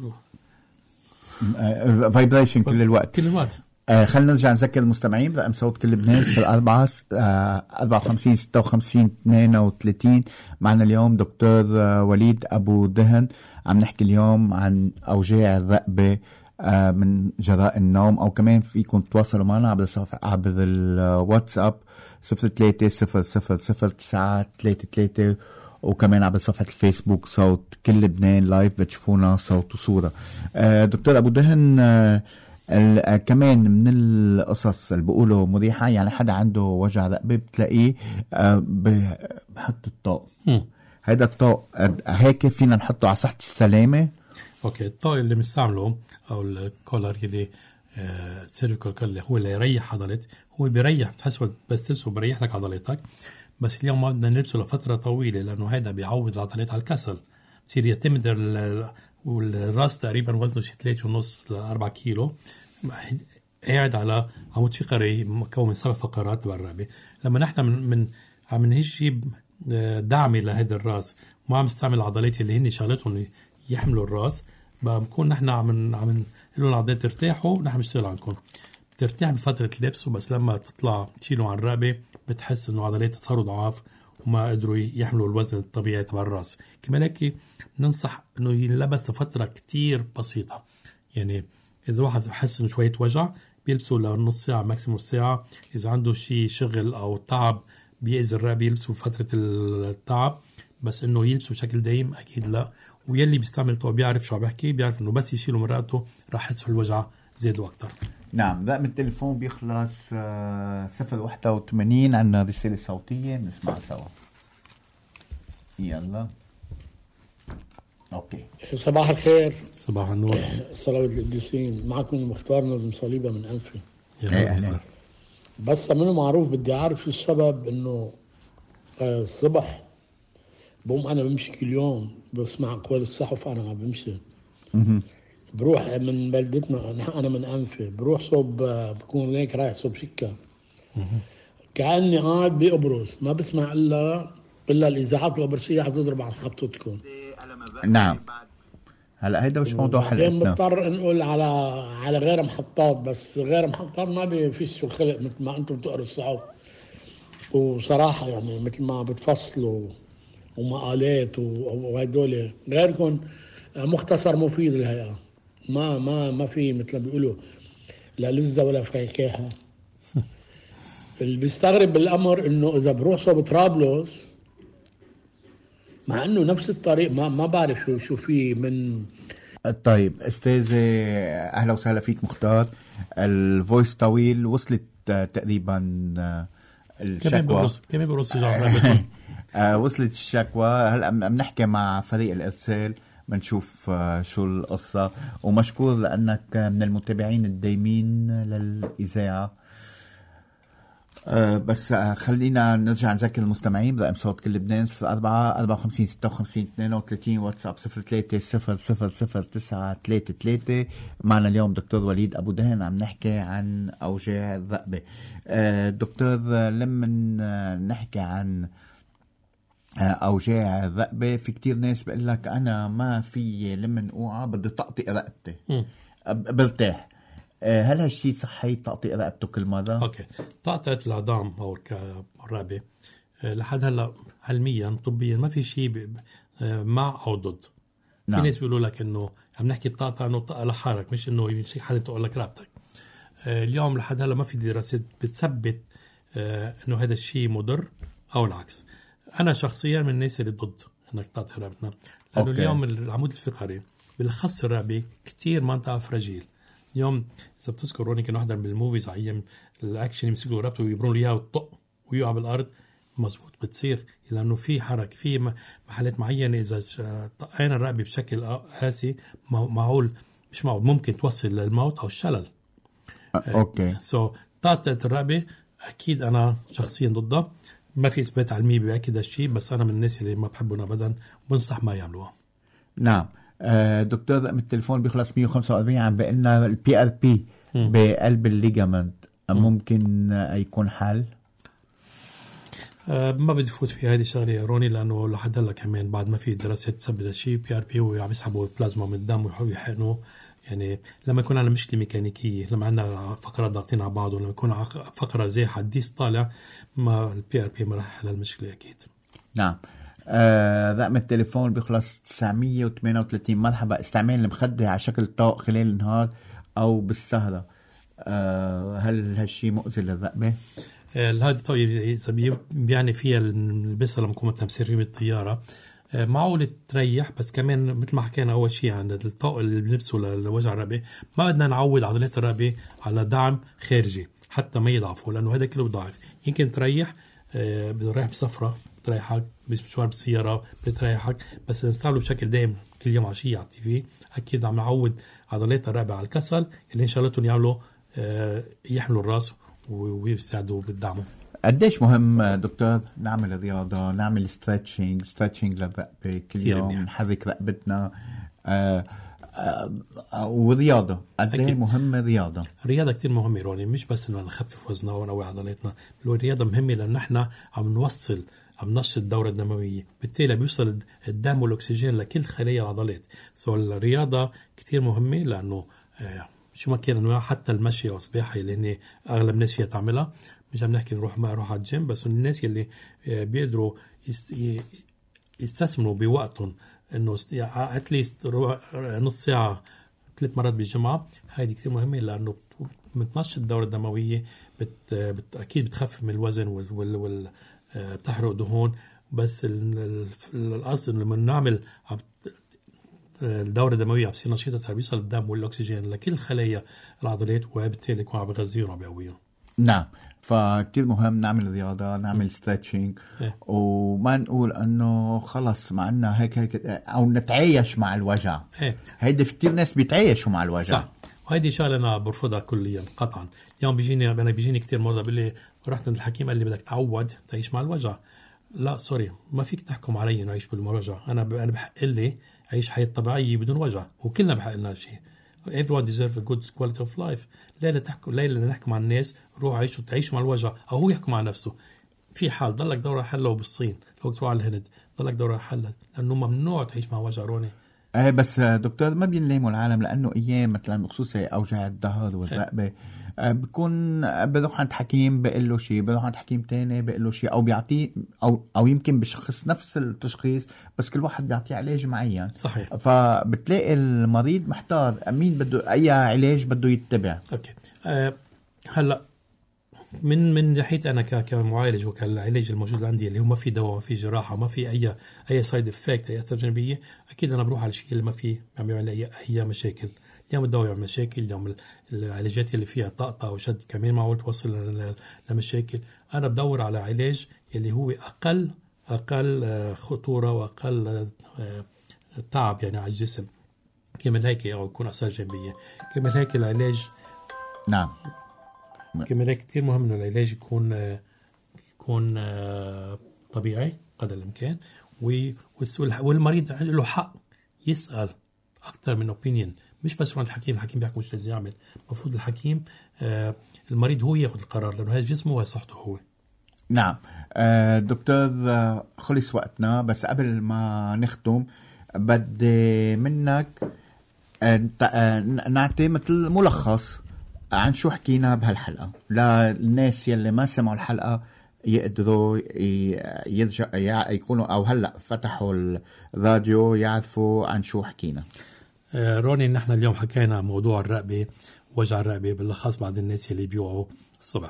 الفايبريشن كل الوقت كل الوقت. آه خلينا نرجع نذكر المستمعين برقم صوت كل لبنان في الأربعة آه أربعة وخمسين ستة وخمسين اثنين وثلاثين. معنا اليوم دكتور آه وليد أبو دهن. عم نحكي اليوم عن أوجاع الرقبة آه من جراء النوم، أو كمان فيكم تواصلوا معنا عبر عبر الواتساب صفر ثلاثة صفر صفر صفر تسعة ثلاثة ثلاثة، وكمان عبر صفحة الفيسبوك صوت كل لبنان لايف بتشوفونا صوت وصورة. آه دكتور أبو دهن، آه كمان من القصص اللي بقوله مريحة، يعني حدا عنده وجع رقبة بتلاقيه آه بحط الطاق. هيدا الطاق هيك فينا نحطه على صحة السلامة؟ اوكي، الطاق اللي بنستعمله او الكولر اللي آه سيرفيكال كولر هو اللي يريح عضلات، هو بيريح، بتحس بس تلبسه بيريح لك عضلاتك. بس اليوم ما بدنا نلبسه لفترة طويلة، لأنه هذا بيعود العضلات على الكسل، بصير يعتمد والراس تقريبا وزنه شي ثلاثة ونص لأربعة كيلو، قاعد على عمود فقري مكون من سبع فقرات بالرقبة. لما نحن من, من عم نجيب دعم لهذا الراس وما عم نستعمل العضلات اللي هن شغلتهم يحملوا الراس، بنكون نحن عم عم نقول العضلات ترتاحوا ونحن بنشتغل عنكم. بترتاح بفترة اللبس، وبس لما تطلع تشيلوا عن الرقبة بتحس انه عضلات صاروا ضعاف وما قدروا يحملوا الوزن الطبيعي تبع الراس. كمان هيك ننصح انه ينلبس لفتره كتير بسيطه، يعني اذا واحد بحس انه شويه وجع بيلبسوا لنص ساعه ماكسيموم ساعه. اذا عنده شيء شغل او تعب بيأذي الرقبه يلبسوا فتره التعب، بس انه يلبسوا بشكل دائم اكيد لا. ويلي بيستعمل تو بيعرف شو عم بحكي، بيعرف انه بس يشيلوا من رقبته راح يحس الوجع زيادوا اكثر. نعم. رقم التليفون بيخلص صفر واحد وثمانين. عنا رسالة صوتية نسمع سوا. يلا. اوكي. صباح الخير. صباح النور. صلاة القديسين، معكم مختار نظم صليبة من أنفي. يا بس منه معروف، بدي أعرف شو السبب إنه الصبح بقوم أنا بمشي كل يوم بسمع أقوال الصحف أنا عم بمشي. بروح من بلدتنا، أنا من أنفي، بروح صوب بكون هيك رايح صوب شكا، كأني قاعد بقبرص ما بسمع إلا إلا الإذاعات القبرصية عم تضرب عن حبطتكم. نعم. هلا هيدا مش موضوع حلقتنا. بنضطر نقول على على غير محطات، بس غير محطات ما بيفيش الخلق مثل ما أنتم بتقروا الصحف. وصراحة يعني مثل ما بتفصلوا ومقالات وهدول غيركم مختصر مفيد الهيئة، ما ما ما في مثل ما بيقولوا لا لزة ولا فكاهة. اللي بيستغرب بالأمر إنه إذا بروح صوب طرابلس، مع إنه نفس الطريق، ما ما بعرف شو شو في من. طيب أستاذي، أهلا وسهلا فيك مختار. الفويس طويل، وصلت تقريبا الشكوى. كمان برص وصلت الشكوى. هلا عم نحكي مع فريق الإرسال بنشوف شو القصة، ومشكور لأنك من المتابعين الدايمين للإذاعة. أه بس خلينا نرجع نذكر المستمعين برقم صوت كل لبنان صفر أربعة أربعة وخمسين ستة وخمسين اثنين وثلاثين، واتساب صفر ثلاثة صفر صفر صفر تسعة ثلاثة ثلاثة. معنا اليوم دكتور وليد أبو دهن عم نحكي عن أوجاع الرقبة. أه دكتور، لما نحكي عن أوجاع الرقبة في كتير ناس بيقول لك أنا ما في لما أوعى بدي طقطق رقبتي برتاح. هل هالشيء صحي تقطيع رقبته كل مرة؟ اوكي، تقطيع العظام او الرقبة لحد هلا علميا طبيا ما في شيء مع او ضد. نعم. في ناس بيقولوا لك انه عم نحكي التقطيع انه طق لحالك، مش انه يمشي حدا تقول لك رقبتك. اليوم لحد هلا ما في دراسات بتثبت انه هذا الشيء مضر او العكس. انا شخصيا من الناس اللي ضد انك تعطي رقبتنا، لانه أوكي. اليوم العمود الفقري بالاخص الرقبه كتير منطقه فراجيل. اليوم اذا بتذكر روني كانوا نحضر بالموفيز على ايام الاكشن يمسكوا رقبته ويبرون له اياها وتطق ويقع بالارض، مزبوط بتصير لانه في حركه في محلات معينه اذا طقينا الرقبه بشكل قاسي معقول مش معقول ممكن توصل للموت او الشلل. اوكي سو so, طاقة الرقبة أكيد أنا شخصيا ضدها، ما في إثبات علمي بأكد هالشيء، بس أنا من الناس اللي ما بحبهم أبدا وبنصح ما يعملوها. نعم. آه دكتور رقم التليفون بيخلص مية وخمسة وأربعين عم بقلنا البي ار بي بقلب الليجامنت ممكن آه يكون حل؟ آه ما بدي فوت في هذه الشغله يا روني، لانه لحد هلا كمان بعد ما في دراسات تثبت هالشيء. بي ار بي وعم يسحبوا البلازما من الدم ويحاولوا يحقنوا، يعني لما يكون عندنا مشكله ميكانيكيه، لما عندنا فقرات ضاغطين على بعض، ولما يكون فقره زي حديث طالع، ما البي ار بي ما راح يحل المشكله اكيد. نعم. آه رقم التليفون بيخلص تسعمية وثمانية وثلاثين. مرحبا، استعمال المخدة على شكل طوق خلال النهار او بالسهره، آه هل هالشيء مؤذي للرقبه؟ هذا طيب اذا بيعني فيها نلبسها لما نكون مثلا مسافرين بالطياره، معقول تريح، بس كمان مثل ما حكينا اول شيء عن الطاق اللي بنلبسه لوجع الرقبه، ما بدنا نعود عضلات الرقبه على دعم خارجي حتى ما يضعفوا، لانه هذا كله بضعف. يمكن تريح، بتريح بسفره بتريحك، بمشوار بالسياره بتريحك، بس نستعمله بشكل دائم كل يوم عشيه على التي في، اكيد عم نعود عضلات الرقبه على الكسل اللي ان شغلتهم يعملوا يحملوا الراس ويساعدوا بالدعم. قديش مهم دكتور نعمل رياضة، نعمل ستريتشنج ستريتشنج للرقبة كل يوم، نحرك رقبتنا آه آه ورياضة، قديش مهمة الرياضة؟ الرياضة كتير مهمة روني، مش بس إنه نخفف وزننا ونقوي عضلاتنا، الرياضة مهمة لأن نحن عم نوصل عم ننشط الدورة الدموية، بالتالي بيوصل الدم والأكسجين لكل خلايا العضلات. سو الرياضة كتير مهمة لأنه آه شو ما كان انواع، حتى المشي او السباحه اللي هن اغلب الناس فيها تعملها، مش عم نحكي نروح ما نروح على الجيم، بس الناس اللي بيقدروا يستثمروا بوقتهم انه اتليست نص ساعه ثلاث مرات بالجمعه، هذه كثير مهمه لانه بتنشط الدوره الدمويه، بت, بت اكيد بتخفف من الوزن وال, وال, وال بتحرق دهون، بس القصد لما نعمل الدورة الدموية بصير نشيطة، صار بيصل الدم والأكسجين لكل خلايا العضلات، وبالتالي يكون عم بغذيهم وعم بيقويهم. نعم، فكتير مهم نعمل رياضة، نعمل ستريتشنج، إيه. وما نقول أنه خلص معنا هيك هيك أو نتعايش مع الوجع. إيه. هيدا في كتير ناس بيتعايشوا مع الوجع. صح، وهيدي شغلة أنا برفضها كليا قطعا. اليوم بيجيني أنا بيجيني كتير مرضى بيقول لي رحت عند الحكيم قال لي بدك تعود تعيش مع الوجع. لا سوري، ما فيك تحكم علي إنه أعيش بالوجع. أنا أنا بحق لي عيش حياة طبيعية بدون وجع، وكلنا بحق لنا شيء. everyone deserves a good quality of life. لا تحكم لا لا نحكم على الناس روح عيشوا تعيشوا مع الوجع، أو هو يحكم على نفسه. في حال ضلك دورة حلة بالصين، لو تروح على الهند ضلك دورة حلة، لأنه ممنوع تعيش مع وجع روني. ايه بس دكتور ما بينلاموا العالم، لانه ايام مثلا بخصوص اوجاع الظهر والرقبه بكون بروح عند حكيم بقول له شيء، بروح عند حكيم تاني بقول له شيء، او بيعطيه او او يمكن بشخص نفس التشخيص بس كل واحد بيعطيه علاج معين. صحيح. فبتلاقي المريض محتار مين بده اي علاج بده يتبع. اوكي أه هلا من من ناحيه انا كمعالج وكالعلاج الموجود عندي اللي هو ما في دواء، ما في جراحه، ما في اي اي سايد افكت، اي اثار جانبيه، اكيد انا بروح على الشيء اللي ما فيه عم بيعمل اي اي مشاكل. اليوم الدواء يعمل مشاكل، اليوم العلاجات اللي فيها طقطقه وشد كمان معقول توصل لمشاكل. انا بدور على علاج اللي هو اقل اقل خطوره واقل تعب يعني على الجسم، كمان هيك او يكون اثار جانبيه. كمان هيك العلاج نعم كمان هيك كثير مهم انه العلاج يكون يكون طبيعي قدر الامكان، والمريض له حق يسال اكثر من اوبينيون، مش بس عند الحكيم. الحكيم بيحكي مش لازم يعمل، المفروض الحكيم المريض هو ياخذ القرار، لانه هذا جسمه وصحته هو. نعم دكتور، خلص وقتنا، بس قبل ما نختم بدي منك نعطي مثل ملخص عن شو حكينا بهالحلقة للناس يلي ما سمعوا الحلقة، يقدروا يرجع يكونوا أو هلأ فتحوا الراديو يعرفوا عن شو حكينا. روني، نحن اليوم حكينا موضوع الرقبة، وجع الرقبة بالأخص بعض الناس يلي بيوعوا الصبح.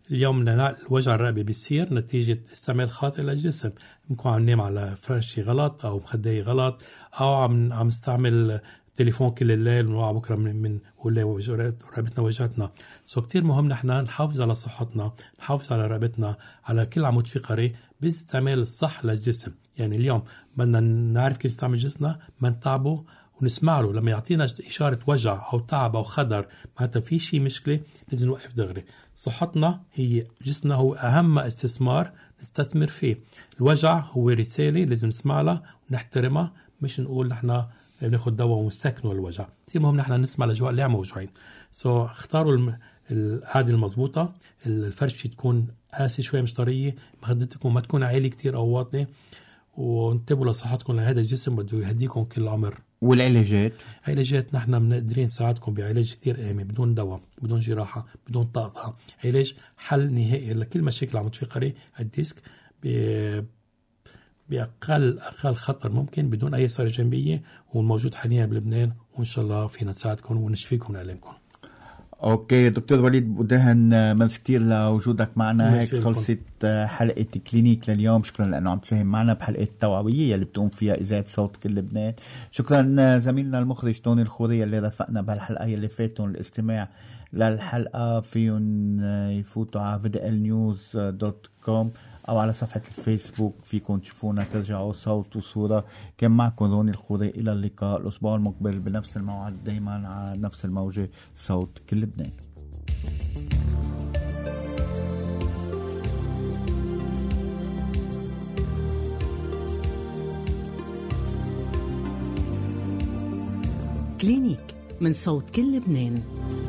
اليوم الوجع الرقبة بيصير نتيجة استعمال خاطئ للجسم. ممكن عم ننام على فراشي غلط أو مخدي غلط أو عم عم نستعمل تليفون كل الليل ونوع بكرة من من ولا رقبتنا وجعتنا. سو كتير مهم نحن نحافظ على صحتنا، نحافظ على رقبتنا، على كل عمود فقري باستعمال الصح للجسم. يعني اليوم بدنا نعرف كيف نستعمل جسمنا، ما نتعبه ونسمع له لما يعطينا إشارة وجع أو تعب أو خدر معناتها في شيء مشكلة لازم نوقف دغري. صحتنا هي جسمنا هو أهم استثمار نستثمر فيه. الوجع هو رسالة لازم نسمع لها ونحترمها، مش نقول نحن بناخد دواء ونسكنوا الوجع. كثير مهم نحن نسمع لجواء اللي عم موجوعين. سو so, اختاروا الم... العادة المضبوطة، الفرشة تكون قاسي شوي مش طرية، مخدتكم ما تكون عالي كتير أو واطنة، وانتبهوا لصحتكم لهذا الجسم بده يهديكم كل العمر. والعلاجات علاجات نحن بنقدرين نساعدكم بعلاج كتير آمن بدون دواء بدون جراحة بدون طاقة. علاج حل نهائي لكل مشاكل عمود فقري الديسك ب... بأقل أقل خطر ممكن بدون أي آثار جانبية، والموجود حاليا بلبنان، وإن شاء الله فينا نساعدكم ونشفيكم من ألمكم. اوكي دكتور وليد بودهن، ميرسي كتير لوجودك معنا. هيك خلصت حلقة كلينيك لليوم. شكرا لأنه عم تساهم معنا بحلقة التوعوية اللي بتقوم فيها إذاعة صوت كل لبنان. شكرا زميلنا المخرج توني الخوري اللي رافقنا بهالحلقة اللي فاتوا. الاستماع للحلقة فيهم يفوتوا على في دي إل نيوز دوت كوم أو على صفحة الفيسبوك، فيكم تشوفونا ترجعوا صوت وصورة. كان معكم روني الخوري، إلى اللقاء الأسبوع المقبل بنفس الموعد دايما على نفس الموجة صوت كل لبنان. كلينيك من صوت كل لبنان.